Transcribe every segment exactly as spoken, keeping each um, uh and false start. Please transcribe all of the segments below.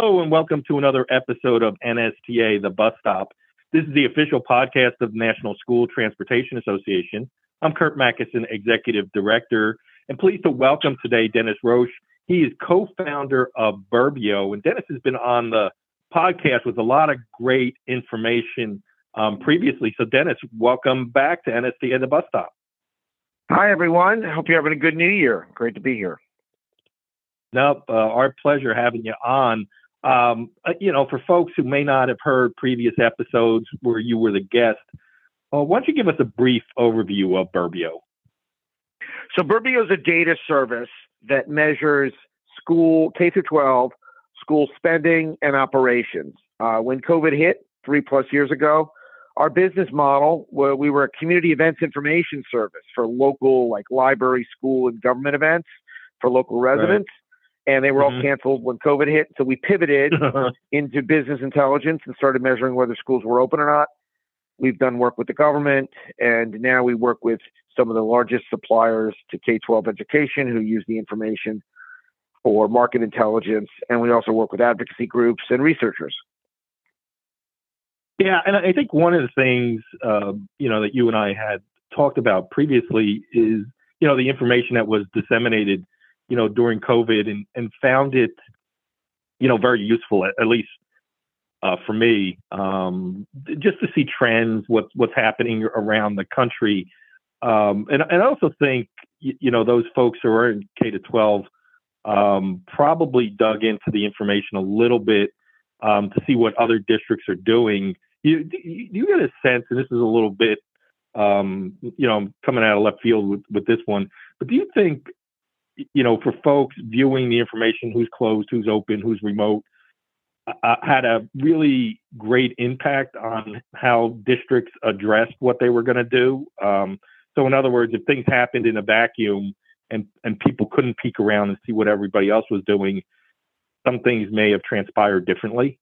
Hello and welcome to another episode of N S T A, The Bus Stop. This is the official podcast of the National School Transportation Association. I'm Kurt Mackison, Executive Director, and pleased to welcome today Dennis Roche. He is co-founder of Burbio, and Dennis has been on the podcast with a lot of great information um, previously. So Dennis, welcome back to N S T A, The Bus Stop. Hi, everyone. I hope you're having a good new year. Great to be here. Nope, uh, our pleasure having you on. Um, you know, for folks who may not have heard previous episodes where you were the guest, uh, why don't you give us a brief overview of Burbio? So Burbio is a data service that measures school K through twelve school spending and operations. Uh, when COVID hit three plus years ago, our business model, where we were a community events information service for local, like library, school, and government events for local residents. Right. And they were all mm-hmm. canceled when COVID hit. So we pivoted into business intelligence and started measuring whether schools were open or not. We've done work with the government, and now we work with some of the largest suppliers to K twelve education who use the information for market intelligence. And we also work with advocacy groups and researchers. Yeah, and I think one of the things, uh, you know, that you and I had talked about previously is, you know, the information that was disseminated you know, during COVID and, and found it, you know, very useful, at, at least uh, for me, um, just to see trends, what's, what's happening around the country. Um, and, and I also think, you, you know, those folks who are in K to twelve um, probably dug into the information a little bit um, to see what other districts are doing. You, you, you get a sense, and this is a little bit, um, you know, coming out of left field with, with this one, but do you think, you know, for folks viewing the information, who's closed, who's open, who's remote, uh, had a really great impact on how districts addressed what they were going to do. Um, so in other words, if things happened in a vacuum and, and people couldn't peek around and see what everybody else was doing, some things may have transpired differently.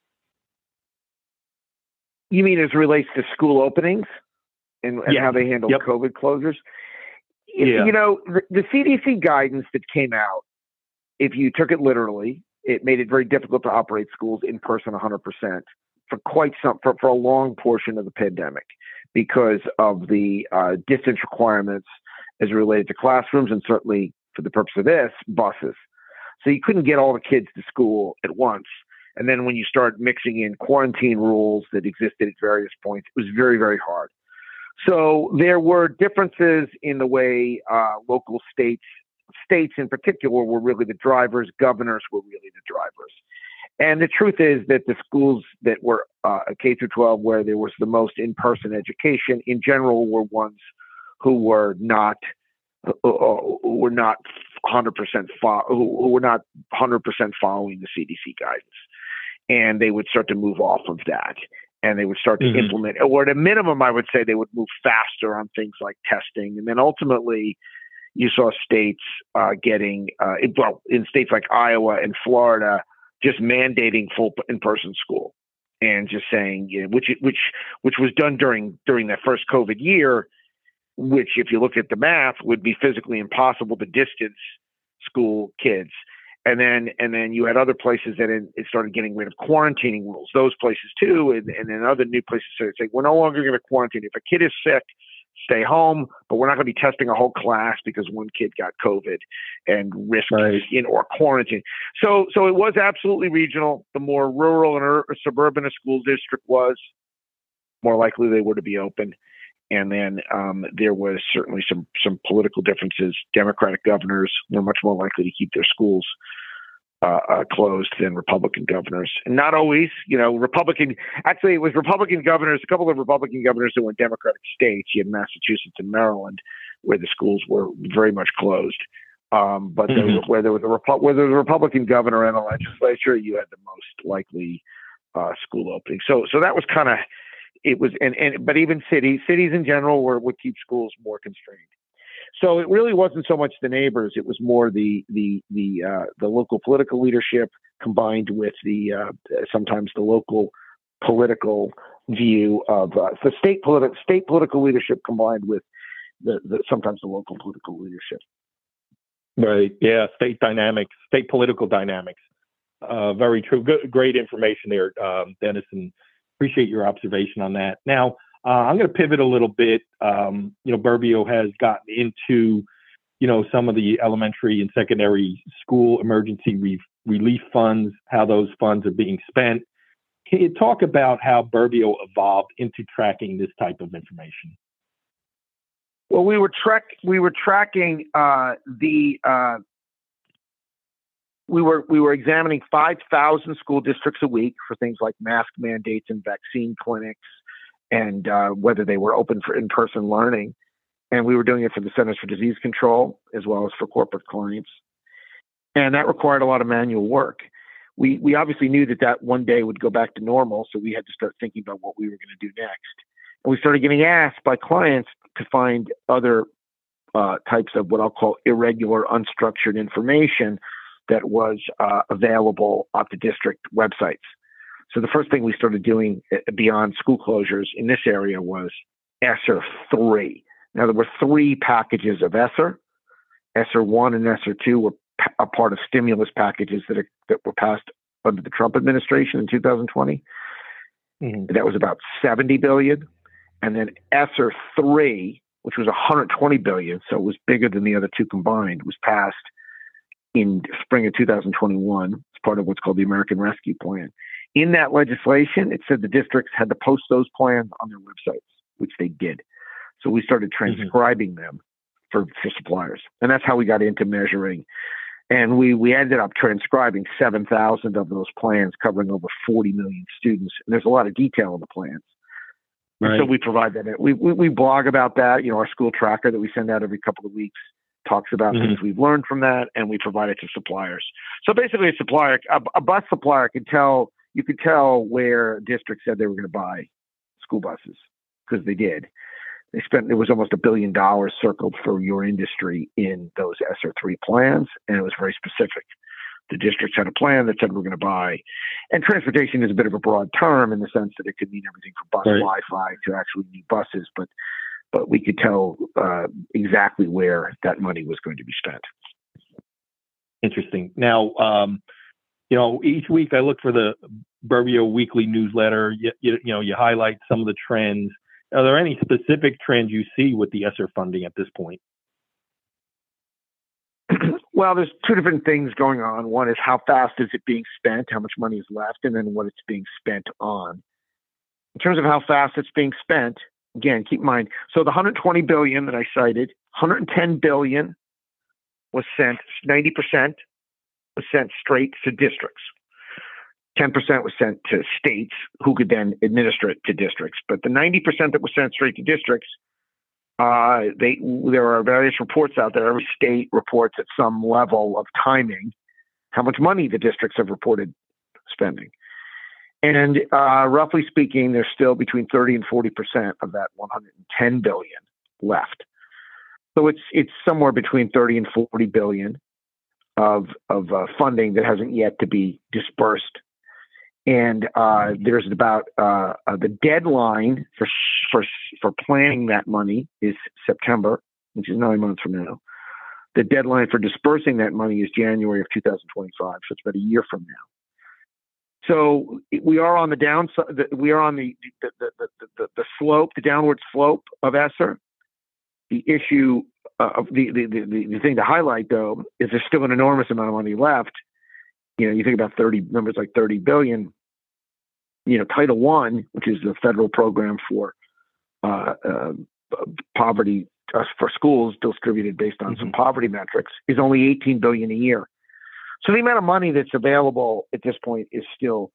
You mean as it relates to school openings and, and yeah. how they handle yep. COVID closures? Yeah. You know, the, the C D C guidance that came out, if you took it literally, it made it very difficult to operate schools in person one hundred percent for quite some, for, for a long portion of the pandemic because of the uh, distance requirements as related to classrooms and certainly for the purpose of this, buses. So you couldn't get all the kids to school at once. And then when you start mixing in quarantine rules that existed at various points, it was very, very hard. So there were differences in the way uh, local states, states in particular, were really the drivers. Governors were really the drivers. And the truth is that the schools that were uh, K through twelve, where there was the most in-person education, in general, were ones who were not uh, who were not one hundred percent fo- who were not one hundred percent following the C D C guidance, and they would start to move off of that. And they would start to mm-hmm. implement, or at a minimum, I would say they would move faster on things like testing. And then ultimately, you saw states uh, getting, uh, in, well, in states like Iowa and Florida, just mandating full in-person school, and just saying, you know, which which which was done during during that first COVID year, which, if you look at the math, would be physically impossible to distance school kids. And then, and then you had other places that it, it started getting rid of quarantining rules. Those places too, and, and then other new places started saying, we're no longer going to quarantine. If a kid is sick, stay home, but we're not going to be testing a whole class because one kid got COVID and risk right. in or quarantine. So, so it was absolutely regional. The more rural and ur- suburban a school district was, more likely they were to be open. And then um, there was certainly some some political differences. Democratic governors were much more likely to keep their schools uh, uh, closed than Republican governors. And not always, you know, Republican, actually it was Republican governors, a couple of Republican governors that were in Democratic states. You had Massachusetts and Maryland where the schools were very much closed. Um, but mm-hmm. there, where, there was a Repu- where there was a Republican governor in the legislature, you had the most likely uh, school opening. So, so that was kind of, It was, and, and but even cities, cities in general were, would keep schools more constrained. So it really wasn't so much the neighbors; it was more the the the uh, the local political leadership combined with the uh, sometimes the local political view of uh, the state political state political leadership combined with the, the sometimes the local political leadership. Right. Yeah. State dynamics, state political dynamics. Uh, very true. Good, great information there, um, Dennis, and appreciate your observation on that. Now, uh, I'm going to pivot a little bit. Um, you know, Burbio has gotten into, you know, some of the elementary and secondary school emergency re- relief funds, how those funds are being spent. Can you talk about how Burbio evolved into tracking this type of information? Well, we were track we were tracking uh, the uh, we were we were examining five thousand school districts a week for things like mask mandates and vaccine clinics, and uh, whether they were open for in-person learning. And we were doing it for the Centers for Disease Control as well as for corporate clients, and that required a lot of manual work. We we obviously knew that that one day would go back to normal, so we had to start thinking about what we were going to do next. And we started getting asked by clients to find other uh, types of what I'll call irregular, unstructured information that was uh, available at the district websites. So the first thing we started doing beyond school closures in this area was ESSER three. Now, there were three packages of ESSER. ESSER one and ESSER two were p- a part of stimulus packages that, are, that were passed under the Trump administration in two thousand twenty. Mm-hmm. That was about seventy billion dollars. And then ESSER three, which was one hundred twenty billion dollars, so it was bigger than the other two combined, was passed in spring of two thousand twenty-one. It's part of what's called the American Rescue Plan. In that legislation, it said the districts had to post those plans on their websites, which they did. So we started transcribing mm-hmm. them for, for suppliers. And that's how we got into measuring. And we, we ended up transcribing seven thousand of those plans covering over forty million students. And there's a lot of detail in the plans. Right. So we provide that. We, we we blog about that. You know, our school tracker that we send out every couple of weeks talks about mm-hmm. things we've learned from that, and we provide it to suppliers. So basically, a supplier, a, a bus supplier, can tell you could tell where districts said they were going to buy school buses because they did. They spent there was almost a billion dollars circled for your industry in those ESSER three plans, and it was very specific. The districts had a plan that said we're going to buy, and transportation is a bit of a broad term in the sense that it could mean everything from bus right. Wi-Fi to actually new buses, but but we could tell uh, exactly where that money was going to be spent. Interesting. Now, um, you know, each week I look for the Burbio weekly newsletter. You, you, you know, you highlight some of the trends. Are there any specific trends you see with the ESSER funding at this point? Well, there's two different things going on. One is how fast is it being spent, how much money is left, and then what it's being spent on. In terms of how fast it's being spent, again, keep in mind, so the one hundred twenty billion dollars that I cited, one hundred ten billion dollars was sent, ninety percent was sent straight to districts. ten percent was sent to states who could then administer it to districts. But the ninety percent that was sent straight to districts, Uh, they, there are various reports out there. Every state reports at some level of timing how much money the districts have reported spending. And uh, roughly speaking, there's still between thirty and forty percent of that one hundred ten billion left. So it's it's somewhere between thirty and forty billion of of uh, funding that hasn't yet to be dispersed. And uh, there's about uh, uh, the deadline for for for planning that money is September, which is nine months from now. The deadline for dispersing that money is January of two thousand twenty-five, so it's about a year from now. So we are on the downside. We are on the the the, the, the, the slope, the downward slope of ESSER. The issue uh, of the, the the the thing to highlight, though, is there's still an enormous amount of money left. You know, you think about thirty numbers like thirty billion. You know, Title One, which is the federal program for uh, uh, poverty uh, for schools distributed based on mm-hmm. some poverty metrics, is only eighteen billion a year. So the amount of money that's available at this point is still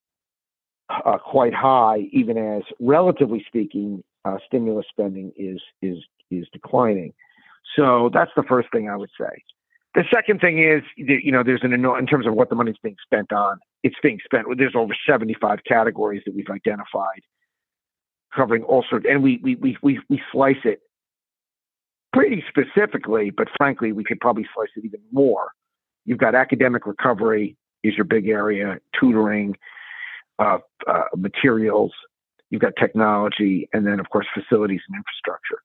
uh, quite high, even as, relatively speaking, uh, stimulus spending is is is declining. So that's the first thing I would say. The second thing is, you know, there's an in terms of what the money's being spent on. It's being spent. There's over seventy-five categories that we've identified, covering all sorts, and we we we we we slice it pretty specifically. But frankly, we could probably slice it even more. You've got academic recovery is your big area, tutoring, uh, uh, materials. You've got technology, and then of course facilities and infrastructure.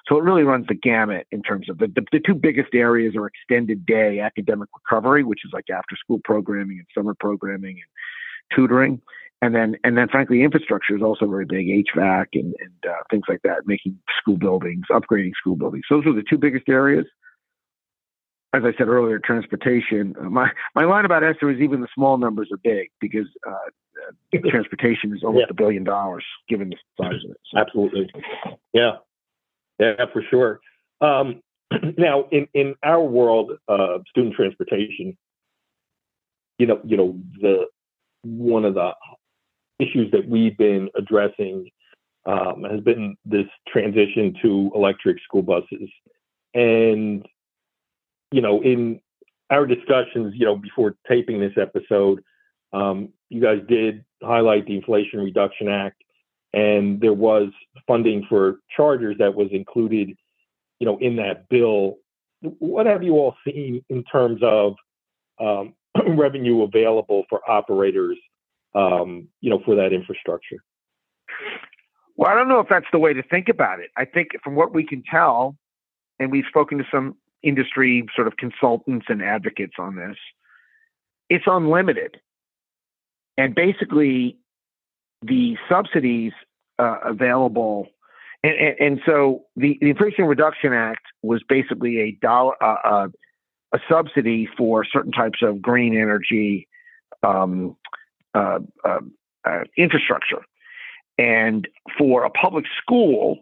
So it really runs the gamut in terms of the, the, the two biggest areas are extended day academic recovery, which is like after school programming and summer programming and tutoring. And then, and then frankly, infrastructure is also very big, H V A C and, and uh, things like that, making school buildings, upgrading school buildings. So those are the two biggest areas. As I said earlier, transportation. Uh, my my line about ESSER is even the small numbers are big because uh, uh, transportation is almost a yeah. billion dollars given the size of it. So. Absolutely, yeah, yeah, for sure. Um, now, in, in our world, uh, student transportation, you know, you know, the one of the issues that we've been addressing um, has been this transition to electric school buses, and you know, in our discussions, you know, before taping this episode, um, you guys did highlight the Inflation Reduction Act, and there was funding for chargers that was included, you know, in that bill. What have you all seen in terms of um, revenue available for operators, um, you know, for that infrastructure? Well, I don't know if that's the way to think about it. I think from what we can tell, and we've spoken to some industry sort of consultants and advocates on this, it's unlimited. And basically the subsidies uh, available, and, and, and so the, the Inflation Reduction Act was basically a dollar, uh, uh, a subsidy for certain types of green energy um, uh, uh, uh, infrastructure. And for a public school,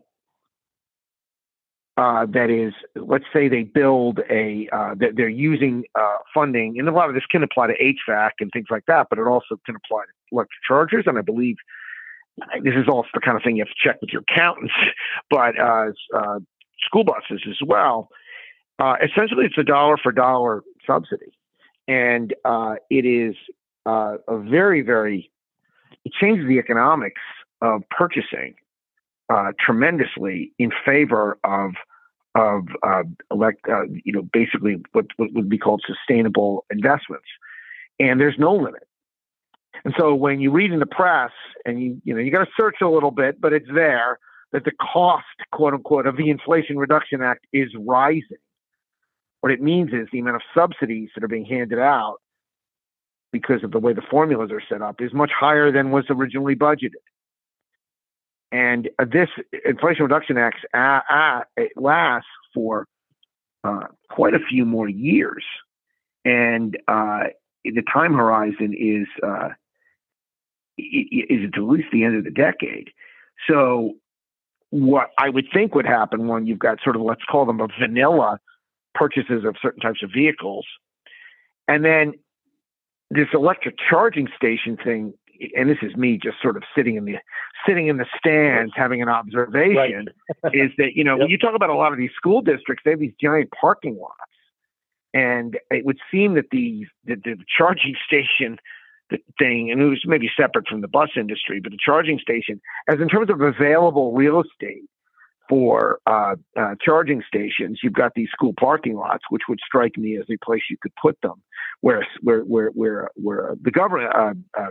Uh, that is, let's say they build a, uh, that they're using uh, funding, and a lot of this can apply to H V A C and things like that, but it also can apply to electric chargers. And I believe this is also the kind of thing you have to check with your accountants, but uh, uh, school buses as well. Uh, essentially, it's a dollar for dollar subsidy. And uh, it is uh, a very, very, it changes the economics of purchasing Uh, tremendously in favor of of uh, elect, uh, you know, basically what, what would be called sustainable investments, and there's no limit. And so when you read in the press, and you you know you got to search a little bit, but it's there that the cost, quote unquote, of the Inflation Reduction Act is rising. What it means is the amount of subsidies that are being handed out because of the way the formulas are set up is much higher than was originally budgeted. And uh, this Inflation Reduction Act uh, uh, it lasts for uh, quite a few more years, and uh, the time horizon is uh, is at least the end of the decade. So, what I would think would happen when you've got sort of, let's call them a vanilla purchases of certain types of vehicles, and then this electric charging station thing. And this is me just sort of sitting in the sitting in the stands having an observation, right. is that, you know, yep. when you talk about a lot of these school districts, they have these giant parking lots. And it would seem that the, the, the charging station thing, and it was maybe separate from the bus industry, but the charging station, as in terms of available real estate for uh, uh, charging stations, you've got these school parking lots, which would strike me as a place you could put them, where, where, where, where, where the government, uh, uh,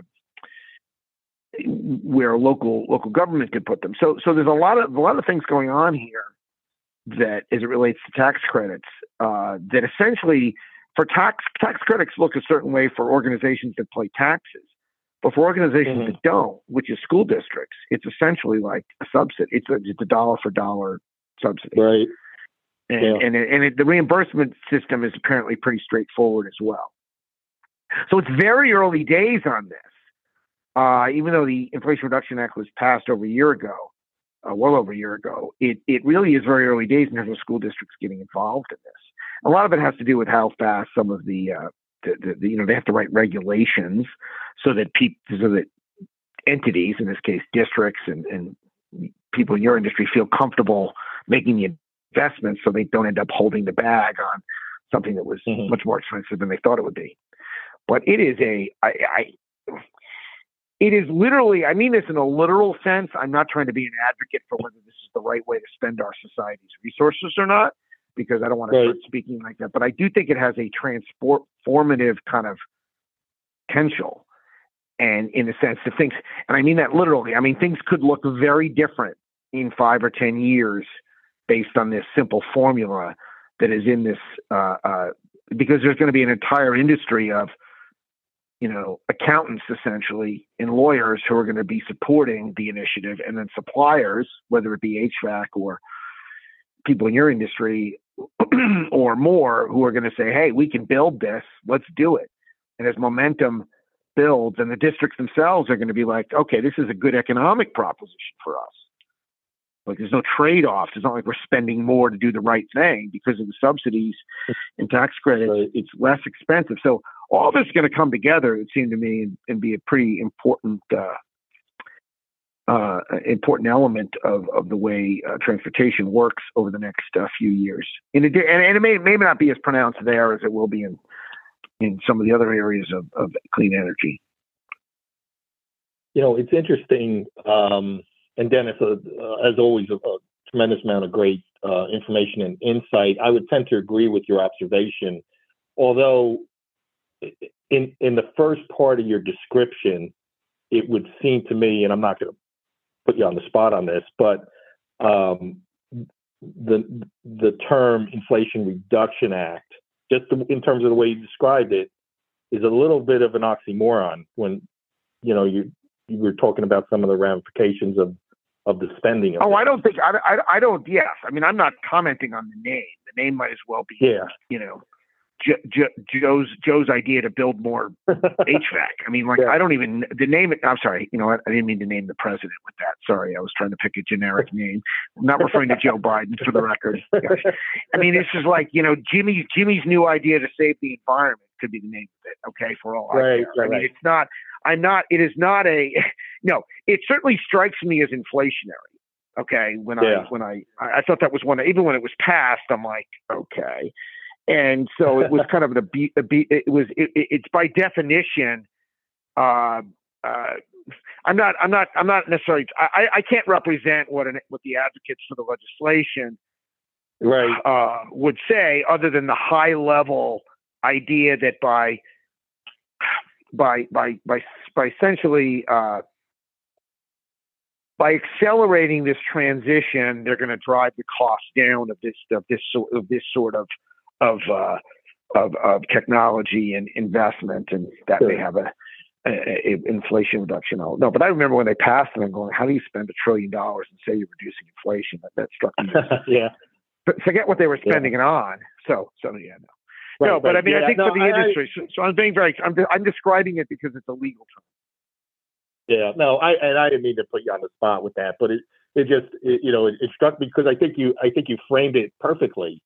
where a local local government could put them. So so there's a lot of a lot of things going on here that, as it relates to tax credits, uh, that essentially for tax tax credits look a certain way for organizations that pay taxes, but for organizations mm-hmm. that don't, which is school districts, it's essentially like a subsidy. It's a, it's a dollar for dollar subsidy, right? And yeah. and, it, and it, the reimbursement system is apparently pretty straightforward as well. So it's very early days on this. Uh, even though the Inflation Reduction Act was passed over a year ago, uh, well over a year ago, it, it really is very early days in terms of school districts getting involved in this. A lot of it has to do with how fast some of the, uh, the, the, the you know, they have to write regulations so that people, so that entities, in this case districts and, and people in your industry, feel comfortable making the investments so they don't end up holding the bag on something that was mm-hmm. much more expensive than they thought it would be. But it is a, I, I It is literally, I mean this in a literal sense. I'm not trying to be an advocate for whether this is the right way to spend our society's resources or not, because I don't want to right. start speaking like that. But I do think it has a transformative kind of potential. And in the sense that things, and I mean that literally, I mean, things could look very different in five or ten years based on this simple formula that is in this, uh, uh, because there's going to be an entire industry of, you know, accountants essentially and lawyers who are going to be supporting the initiative, and then suppliers, whether it be H V A C or people in your industry or more, who are going to say, hey, we can build this, let's do it. And as momentum builds, and the districts themselves are going to be like, okay, this is a good economic proposition for us. Like, there's no trade-off. It's not like we're spending more to do the right thing because of the subsidies and tax credits. Right. It's less expensive. So all this is going to come together, it seemed to me, and, and be a pretty important uh, uh, important element of, of the way uh, transportation works over the next uh, few years. In and, and it may, may not be as pronounced there as it will be in in some of the other areas of, of clean energy. You know, it's interesting. Um, And Dennis, uh, uh, as always, a, a tremendous amount of great uh, information and insight. I would tend to agree with your observation, although in in the first part of your description, it would seem to me, and I'm not going to put you on the spot on this, but um, the the term Inflation Reduction Act, just in terms of the way you described it, is a little bit of an oxymoron when, you know, you you were talking about some of the ramifications of of the spending. Of oh, it. I don't think, I, I, I don't, yes. I mean, I'm not commenting on the name. The name might as well be, yeah. you know, jo, jo, Joe's Joe's idea to build more H V A C. I mean, like, yeah. I don't even, the name, I'm sorry, you know what? I didn't mean to name the president with that. Sorry, I was trying to pick a generic name. I'm not referring to Joe Biden, for the record. I mean, this is like, you know, Jimmy, Jimmy's new idea to save the environment could be the name of it, okay, for all right, I care. right, I mean, right. it's not, I'm not, it is not a, no, it certainly strikes me as inflationary. Okay. When yeah. I, when I, I thought that was one, even when it was passed, I'm like, okay. And so it was kind of a beat, a beat it was, it, it, it's by definition, uh, uh, I'm not, I'm not, I'm not necessarily, I, I can't represent what an, what the advocates for the legislation right. uh, would say, other than the high level idea that by, by, by, by, by essentially, uh, by accelerating this transition, they're going to drive the cost down of this of this sort of this sort of of uh, of, of technology and investment, and that sure. may have a, a, a inflation reduction. No, but I remember when they passed it, I'm going, how do you spend a trillion dollars and say you're reducing inflation? That, that struck me. yeah. But forget what they were spending yeah. it on. So so yeah no. Right, no, but right. I mean, yeah, I think no, for the I, industry. I, so, so I'm being very. I'm I'm describing it because it's a legal term. Yeah, no, I and I didn't mean to put you on the spot with that, but it it just it, you know it, it struck me because I think you I think you framed it perfectly,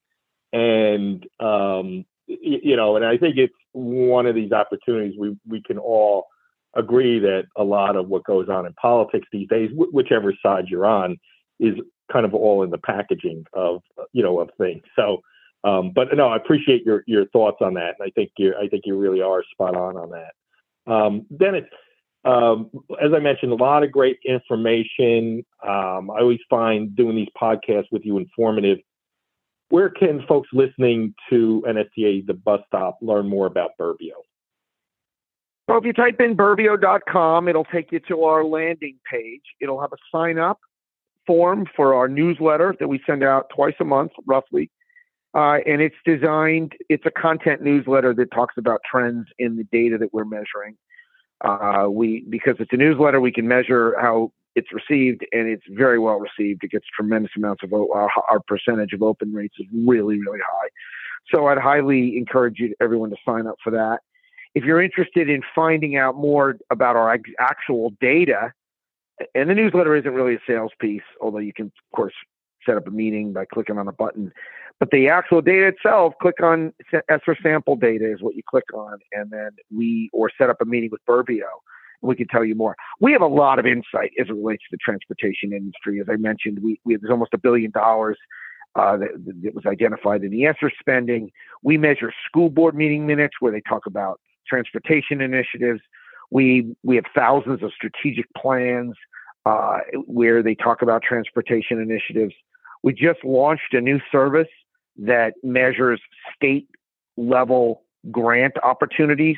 and um you, you know, and I think it's one of these opportunities we we can all agree that a lot of what goes on in politics these days, wh- whichever side you're on, is kind of all in the packaging of you know of things. So, um, but no, I appreciate your your thoughts on that, and I think you I think you really are spot on on that. Um, Dennis. Um, as I mentioned, a lot of great information. Um, I always find doing these podcasts with you informative. Where can folks listening to N S T A The Bus Stop learn more about Burbio? Well, if you type in burbio dot com, it'll take you to our landing page. It'll have a sign up form for our newsletter that we send out twice a month, roughly. Uh, and it's designed, it's a content newsletter that talks about trends in the data that we're measuring. Uh, we, because it's a newsletter, we can measure how it's received, and it's very well received. It gets tremendous amounts of, our, our percentage of open rates is really, really high. So I'd highly encourage you, everyone to sign up for that. If you're interested in finding out more about our actual data, and the newsletter isn't really a sales piece, although you can, of course, set up a meeting by clicking on a button. But the actual data itself, click on ESSER sample data is what you click on, and then we, or set up a meeting with Burbio, and we can tell you more. We have a lot of insight as it relates to the transportation industry. As I mentioned, we, we have, there's almost a billion dollars uh, that, that was identified in the ESSER spending. We measure school board meeting minutes where they talk about transportation initiatives. We, we have thousands of strategic plans uh, where they talk about transportation initiatives. We just launched a new service that measures state level grant opportunities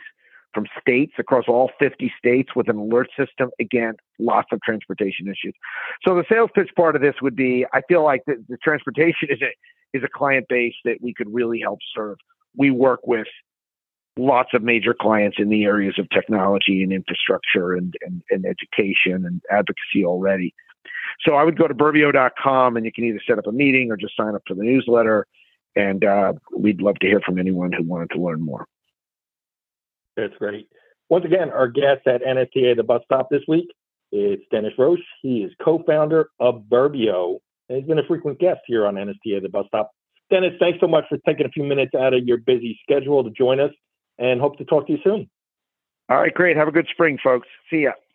from states across all fifty states with an alert system. Again, lots of transportation issues. So the sales pitch part of this would be, I feel like the, the transportation is a, is a client base that we could really help serve. We work with lots of major clients in the areas of technology and infrastructure and, and, and education and advocacy already. So I would go to burbio dot com and you can either set up a meeting or just sign up for the newsletter. And uh, we'd love to hear from anyone who wanted to learn more. That's great. Once again, our guest at N S T A The Bus Stop this week is Dennis Roche. He is co-founder of Burbio, and he's been a frequent guest here on N S T A The Bus Stop. Dennis, thanks so much for taking a few minutes out of your busy schedule to join us, and hope to talk to you soon. All right, great. Have a good spring, folks. See ya.